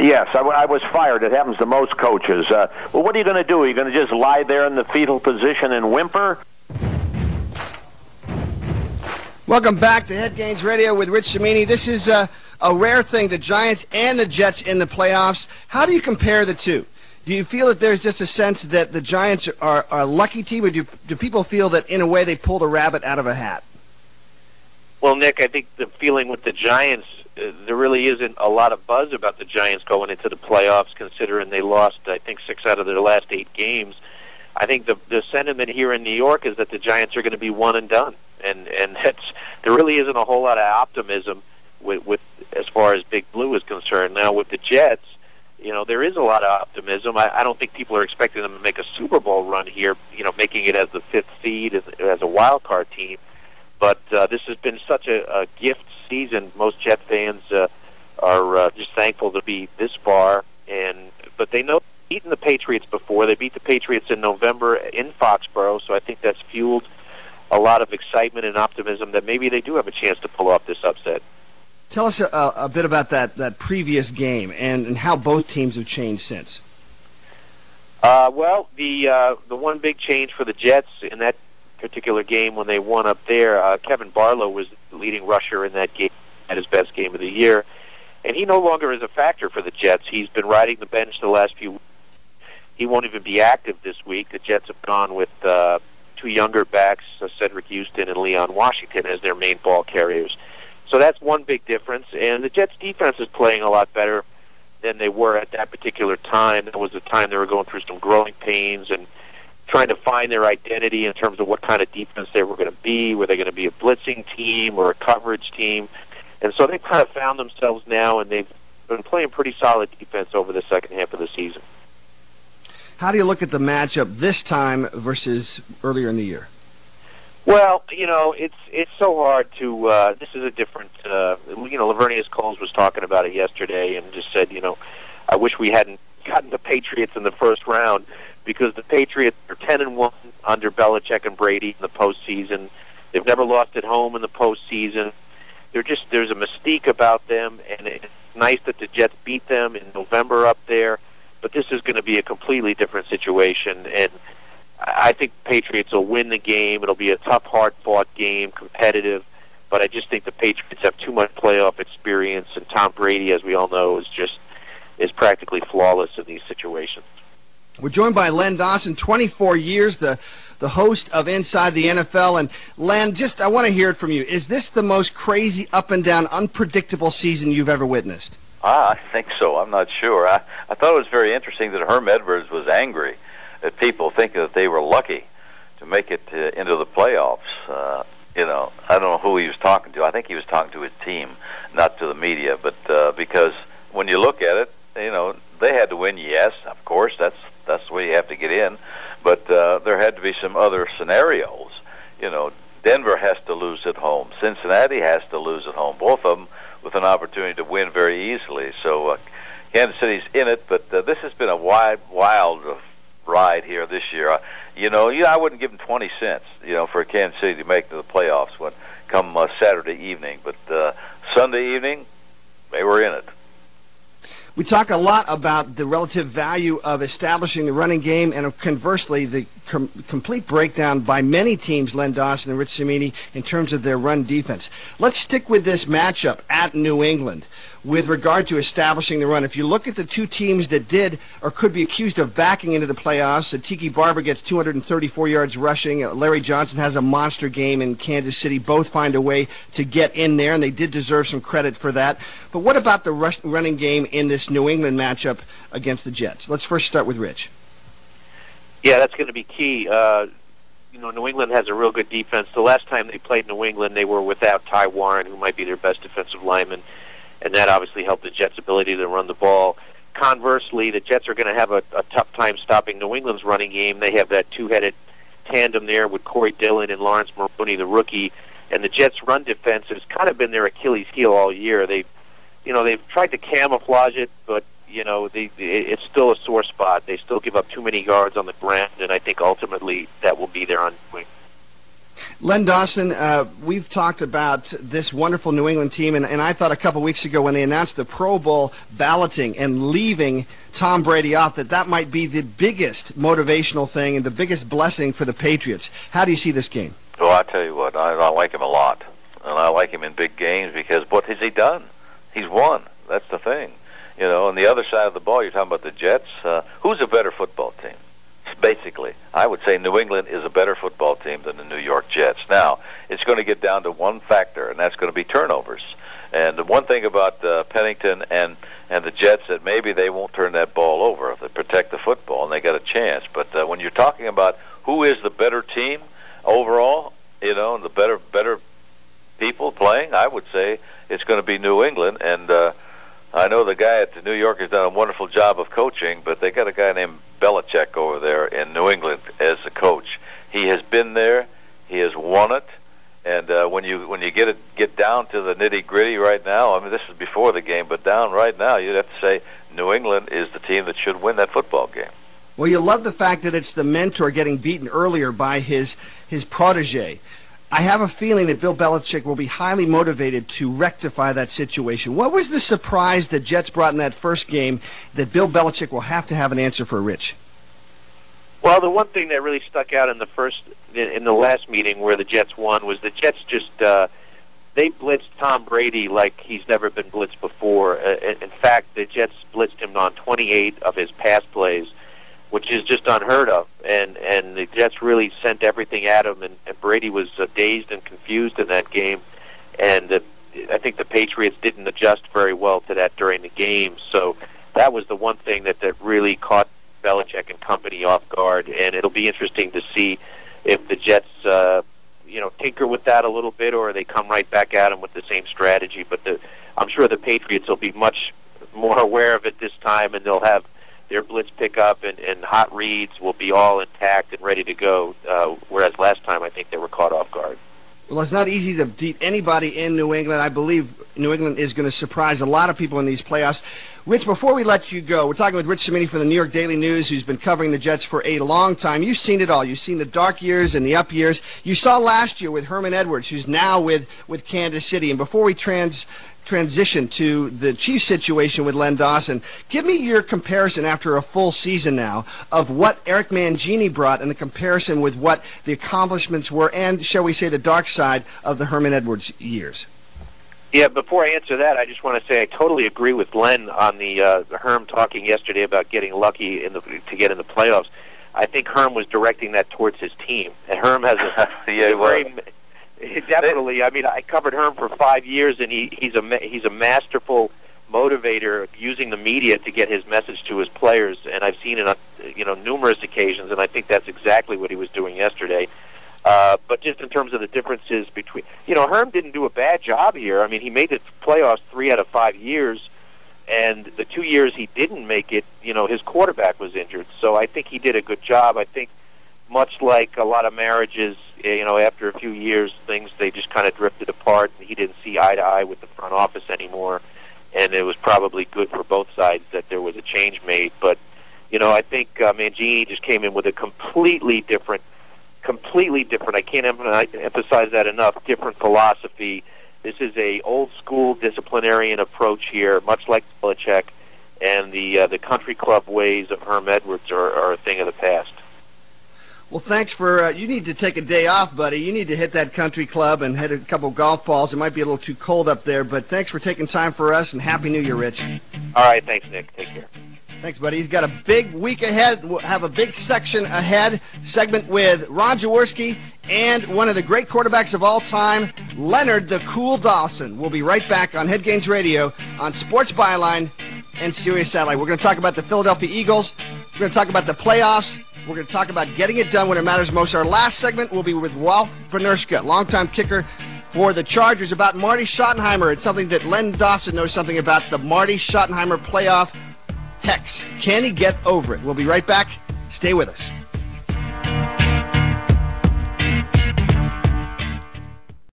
Yes, I was fired. It happens to most coaches. Well, what are you going to do? Are you going to just lie there in the fetal position and whimper? Welcome back to Head Gains Radio with Rich Cimini. This is a rare thing, the Giants and the Jets in the playoffs. How do you compare the two? Do you feel that there's just a sense that the Giants are a lucky team, or do people feel that, in a way, they pulled a rabbit out of a hat? Well, Nick, I think the feeling with the Giants, there really isn't a lot of buzz about the Giants going into the playoffs, considering they lost, I think, 6 out of their last 8 games. I think the sentiment here in New York is that the Giants are going to be one and done, and there really isn't a whole lot of optimism with as far as Big Blue is concerned. Now, with the Jets, there is a lot of optimism. I don't think people are expecting them to make a Super Bowl run here, making it as the 5th seed, as a wild card team. But this has been such a gift season. Most Jet fans are just thankful to be this far. But they know they've beaten the Patriots before. They beat the Patriots in November in Foxborough, so I think that's fueled a lot of excitement and optimism that maybe they do have a chance to pull off this upset. Tell us a bit about that previous game and how both teams have changed since. Well, the one big change for the Jets in that particular game when they won up there, Kevin Barlow was the leading rusher in that game, at his best game of the year, and he no longer is a factor for the Jets. He's been riding the bench the last few weeks. He won't even be active this week. The Jets have gone with 2 younger backs, Cedric Houston and Leon Washington, as their main ball carriers. So that's one big difference, and the Jets' defense is playing a lot better than they were at that particular time. That was the time they were going through some growing pains and trying to find their identity in terms of what kind of defense they were going to be. Were they going to be a blitzing team or a coverage team? And so they've kind of found themselves now, and they've been playing pretty solid defense over the second half of the season. How do you look at the matchup this time versus earlier in the year? Well, it's so hard to. This is a different. Lavernius Coles was talking about it yesterday and just said, I wish we hadn't gotten the Patriots in the first round, because the Patriots are 10-1 under Belichick and Brady in the postseason. They've never lost at home in the postseason. There's a mystique about them, and it's nice that the Jets beat them in November up there. But this is going to be a completely different situation, and I think the Patriots will win the game. It'll be a tough, hard-fought game, competitive, but I just think the Patriots have too much playoff experience, and Tom Brady, as we all know, is practically flawless in these situations. We're joined by Len Dawson, 24 years, the host of Inside the NFL. And Len, I want to hear it from you. Is this the most crazy, up-and-down, unpredictable season you've ever witnessed? I think so. I'm not sure. I thought it was very interesting that Herm Edwards was angry at people thinking that they were lucky to make it into the playoffs. I don't know who he was talking to. I think he was talking to his team, not to the media. But because when you look at it, they had to win. Yes, of course, that's the way you have to get in. But there had to be some other scenarios. Denver has to lose at home. Cincinnati has to lose at home. Both of them with an opportunity to win very easily. So Kansas City's in it, but this has been a wild ride here this year. I wouldn't give them 20 cents, for Kansas City to make the playoffs come Saturday evening. But Sunday evening, they were in it. We talk a lot about the relative value of establishing the running game, and conversely, the complete breakdown by many teams, Len Dawson and Rich Cimini, in terms of their run defense. Let's stick with this matchup at New England with regard to establishing the run. If you look at the two teams that did or could be accused of backing into the playoffs, Tiki Barber gets 234 yards rushing. Larry Johnson has a monster game in Kansas City. Both find a way to get in there, and they did deserve some credit for that. But what about the running game in this New England matchup against the Jets? Let's first start with Rich. Yeah, that's going to be key. New England has a real good defense. The last time they played New England, they were without Ty Warren, who might be their best defensive lineman, and that obviously helped the Jets' ability to run the ball. Conversely, the Jets are going to have a tough time stopping New England's running game. They have that two-headed tandem there with Corey Dillon and Lawrence Maroney, the rookie, and the Jets' run defense has kind of been their Achilles heel all year. They've tried to camouflage it, but it's still a sore spot. They still give up too many yards on the ground, and I think ultimately that will be their undoing. Len Dawson, we've talked about this wonderful New England team, and I thought a couple weeks ago when they announced the Pro Bowl balloting and leaving Tom Brady off, that might be the biggest motivational thing and the biggest blessing for the Patriots. How do you see this game? Well, I tell you what, I like him a lot, and I like him in big games because what has he done? He's won. That's the thing. You know, on the other side of the ball, you're talking about the Jets. Who's a better football team? Basically, I would say New England is a better football team than the New York Jets. Now, it's going to get down to one factor, and that's going to be turnovers. And the one thing about Pennington and the Jets, that maybe they won't turn that ball over if they protect the football, and they got a chance. But when you're talking about who is the better team overall, you know, and the better people playing, I would say it's going to be New England. And I know the guy at New York has done a wonderful job of coaching, but they got a guy named Belichick over there in New England as the coach. He has been there, he has won it, and when you get down to the nitty gritty right now, I mean, this is before the game, but down right now, you'd have to say New England is the team that should win that football game. Well, you love the fact that it's the mentor getting beaten earlier by his protege. I have a feeling that Bill Belichick will be highly motivated to rectify that situation. What was the surprise the Jets brought in that first game that Bill Belichick will have to have an answer for, Rich? Well, the one thing that really stuck out in the last meeting where the Jets won was the Jets just they blitzed Tom Brady like he's never been blitzed before. In fact, the Jets blitzed him on 28 of his pass plays, which is just unheard of. And the Jets really sent everything at him, and Brady was dazed and confused in that game. And I think the Patriots didn't adjust very well to that during the game. So that was the one thing that really caught Belichick and company off guard. And it'll be interesting to see if the Jets, tinker with that a little bit, or they come right back at him with the same strategy. But I'm sure the Patriots will be much more aware of it this time, and they'll have their blitz pickup and hot reads will be all intact and ready to go, whereas last time I think they were caught off guard. Well, it's not easy to beat anybody in New England. I believe New England is going to surprise a lot of people in these playoffs. Rich, before we let you go, we're talking with Rich Cimini from the New York Daily News, who's been covering the Jets for a long time. You've seen it all. You've seen the dark years and the up years. You saw last year with Herman Edwards, who's now with Kansas City. And before we transition to the Chiefs situation with Len Dawson, give me your comparison after a full season now of what Eric Mangini brought and the comparison with what the accomplishments were and, shall we say, the dark side of the Herman Edwards years. Yeah, before I answer that, I just want to say I totally agree with Len on the Herm talking yesterday about getting lucky to get in the playoffs. I think Herm was directing that towards his team, and Herm has definitely. I mean, I covered Herm for 5 years, and he's a masterful motivator, using the media to get his message to his players. And I've seen it on numerous occasions, and I think that's exactly what he was doing yesterday. But just in terms of the differences between, Herm didn't do a bad job here. I mean, he made the playoffs 3 out of 5 years, and the 2 years he didn't make it, his quarterback was injured. So I think he did a good job. I think much like a lot of marriages, after a few years, they just kind of drifted apart, and he didn't see eye to eye with the front office anymore. And it was probably good for both sides that there was a change made. But, I think Mangini just came in with a completely different, I can't emphasize that enough, different philosophy. This is a old-school disciplinarian approach here, much like Belichick, and the country club ways of Herm Edwards are a thing of the past. Well, thanks for, you need to take a day off, buddy. You need to hit that country club and hit a couple golf balls. It might be a little too cold up there, but thanks for taking time for us, and Happy New Year, Rich. All right, thanks, Nick. Take care. Thanks, buddy. He's got a big week ahead. We'll have a big section ahead, segment with Ron Jaworski and one of the great quarterbacks of all time, Leonard the Cool Dawson. We'll be right back on Head Games Radio on Sports Byline and Sirius Satellite. We're going to talk about the Philadelphia Eagles. We're going to talk about the playoffs. We're going to talk about getting it done when it matters most. Our last segment will be with Ralph Vernerska, longtime kicker for the Chargers, about Marty Schottenheimer. It's something that Len Dawson knows something about, the Marty Schottenheimer playoff hex. Can he get over it? We'll be right back. Stay with us.